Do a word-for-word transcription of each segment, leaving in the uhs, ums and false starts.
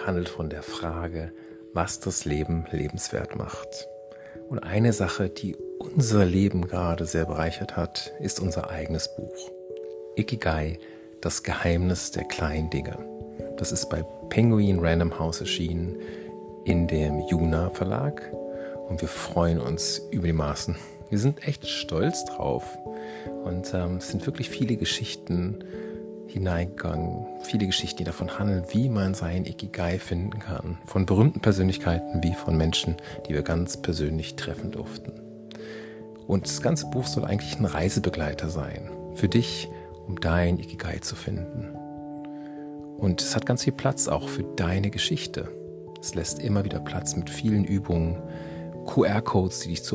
handelt von der Frage, was das Leben lebenswert macht. Und eine Sache, die unser Leben gerade sehr bereichert hat, ist unser eigenes Buch. Ikigai, das Geheimnis der kleinen Dinge. Das ist bei Penguin Random House erschienen in dem Juna Verlag und wir freuen uns über die Maßen. Wir sind echt stolz drauf und ähm, es sind wirklich viele Geschichten hineingegangen, viele Geschichten, die davon handeln, wie man sein Ikigai finden kann. Von berühmten Persönlichkeiten wie von Menschen, die wir ganz persönlich treffen durften. Und das ganze Buch soll eigentlich ein Reisebegleiter sein, für dich, um dein Ikigai zu finden. Und es hat ganz viel Platz auch für deine Geschichte. Es lässt immer wieder Platz mit vielen Übungen, Q R-Codes, die dich zu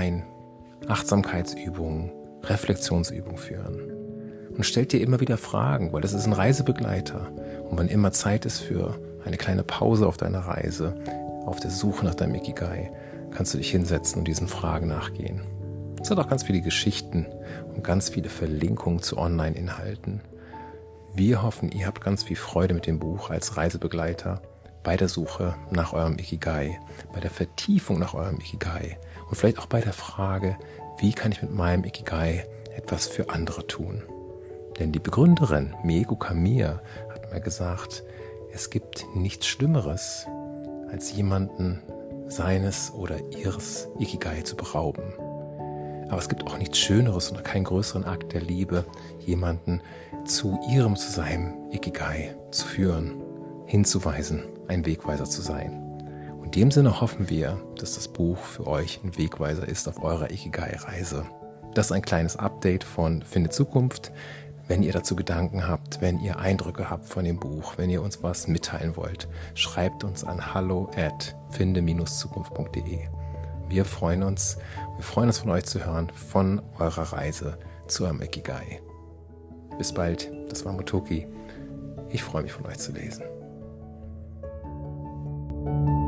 Online-Achtsamkeitsübungen, Reflexionsübungen führen. Und stellt dir immer wieder Fragen, weil das ist ein Reisebegleiter. Und wenn immer Zeit ist für eine kleine Pause auf deiner Reise, auf der Suche nach deinem Ikigai, kannst du dich hinsetzen und diesen Fragen nachgehen. Es hat auch ganz viele Geschichten und ganz viele Verlinkungen zu Online-Inhalten. Wir hoffen, ihr habt ganz viel Freude mit dem Buch als Reisebegleiter bei der Suche nach eurem Ikigai, bei der Vertiefung nach eurem Ikigai und vielleicht auch bei der Frage, wie kann ich mit meinem Ikigai etwas für andere tun? Denn die Begründerin Mieko Kamiya hat mal gesagt, es gibt nichts Schlimmeres, als jemanden seines oder ihres Ikigai zu berauben. Aber es gibt auch nichts Schöneres oder keinen größeren Akt der Liebe, jemanden zu ihrem, zu seinem Ikigai zu führen, hinzuweisen, ein Wegweiser zu sein. Und in dem Sinne hoffen wir, dass das Buch für euch ein Wegweiser ist auf eurer Ikigai-Reise. Das ist ein kleines Update von Finde Zukunft. Wenn ihr dazu Gedanken habt, wenn ihr Eindrücke habt von dem Buch, wenn ihr uns was mitteilen wollt, schreibt uns an hallo at finde zukunft punkt de. Wir freuen uns, wir freuen uns von euch zu hören, von eurer Reise zu eurem Ikigai. Bis bald, das war Motoki. Ich freue mich von euch zu lesen.